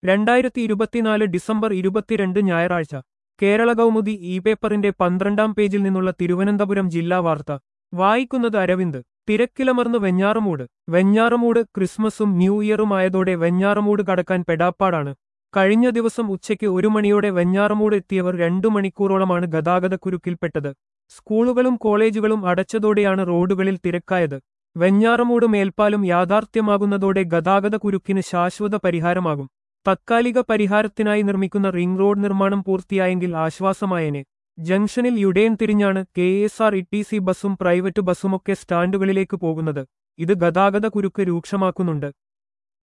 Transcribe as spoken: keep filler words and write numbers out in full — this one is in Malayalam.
രണ്ടായിരത്തി ഇരുപത്തിനാല് ഡിസംബർ ഇരുപത്തിരണ്ട് ഞായറാഴ്ച കേരള കൗമുദി ഇ പേപ്പറിന്റെ പന്ത്രണ്ടാം പേജിൽ നിന്നുള്ള തിരുവനന്തപുരം ജില്ലാ വാർത്ത വായിക്കുന്നത് അരവിന്ദ്. തിരക്കിലമർന്നു വെഞ്ഞാറമൂട്. വെഞ്ഞാറമൂട് ക്രിസ്മസും ന്യൂ ഇയറുമായതോടെ വെഞ്ഞാറമൂട് കടക്കാൻ പെടാപ്പാടാണ്. കഴിഞ്ഞ ദിവസം ഉച്ചയ്ക്ക് ഒരു മണിയോടെ വെഞ്ഞാറമൂട് എത്തിയവർ രണ്ടു മണിക്കൂറോളമാണ് ഗതാഗതക്കുരുക്കിൽപ്പെട്ടത്. സ്കൂളുകളും കോളേജുകളും അടച്ചതോടെയാണ് റോഡുകളിൽ തിരക്കായത്. വെഞ്ഞാറമൂട് മേൽപ്പാലം യാഥാർത്ഥ്യമാകുന്നതോടെ ഗതാഗതക്കുരുക്കിന് ശാശ്വത പരിഹാരമാകും. തത്കാലിക പരിഹാരത്തിനായി നിർമ്മിക്കുന്ന റിംഗ് റോഡ് നിർമ്മാണം പൂർത്തിയായെങ്കിൽ ആശ്വാസമായേനെ. ജംഗ്ഷനിൽ യുഡേൺ തിരിഞ്ഞാണ് K S R E T C ബസും പ്രൈവറ്റ് ബസുമൊക്കെ സ്റ്റാൻഡുകളിലേക്ക് പോകുന്നത്. ഇത് ഗതാഗതക്കുരുക്ക് രൂക്ഷമാക്കുന്നുണ്ട്.